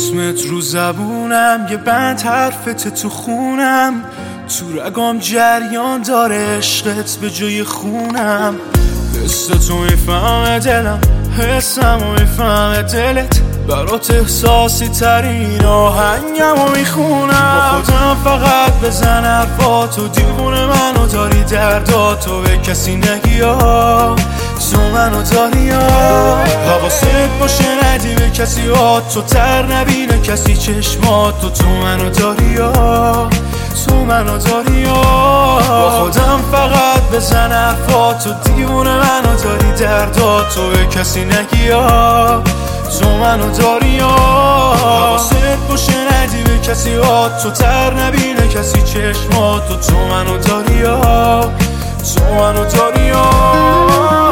اسمت رو زبونم، یه بند حرفت تو خونم، تو رگام جریان داره عشقت به جای خونم. حس تو میفهمه دلم، حسمو میفهمه دلت، برات احساسی ترین آهنگمو میخونم. با خودم فقط بزن حرفاتو، دیوونه منو داری، درداتو به کسی نگی ها، تو منو داری ها. حواست باشه ندی به کسی ها، تو تر نبینه کسی چشماتو، تو منو داری ها، تو منو داری ها. با خودم فقط بزن حرفاتو، دیوونه منو داری، درداتو به کسی نگی ها، تو منو داری ها. حواست باشه ندی به کسی ها، تو تر نبینه کسی چشماتو، تو منو داری ها، تو منو داری ها.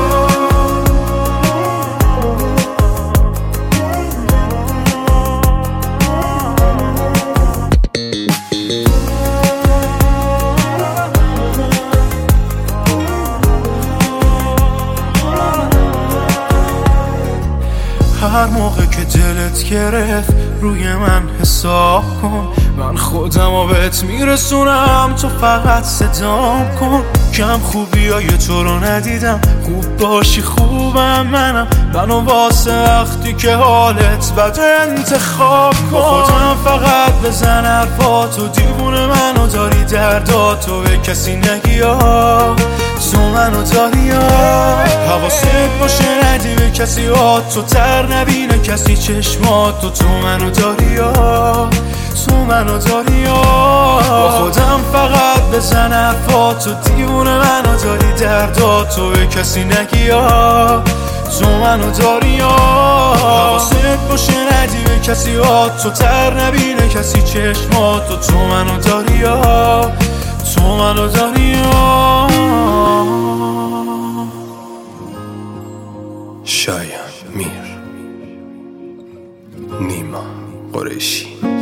هر موقع که دلت گرفت روی من حساب کن، من خودمو بهت میرسونم، تو فقط صدام کن. کم خوبیای تو رو ندیدم، خوب باشی خوبم منو واسه وقتی که حالت بد انتخاب کن. با خودم فقط بزن حرفاتو، دیوونه منو داری، درداتو به کسی نگی ها، تو منو داری ها. حواست باشه ندی به کسی ها، تو تر نبینه کسی چشماتو، تو منو داری ها، تو منو داری ها. با خودم فقط بزن حرفاتو، دیوونه منو داری، درداتو به کسی نگی ها، تو منو داری ها. حواست باشه ندی به کسی ها، تو تر نبینه کسی چشماتو، تو منو داری ها، تو منو داری ها. شایان میر، نیما قریشی.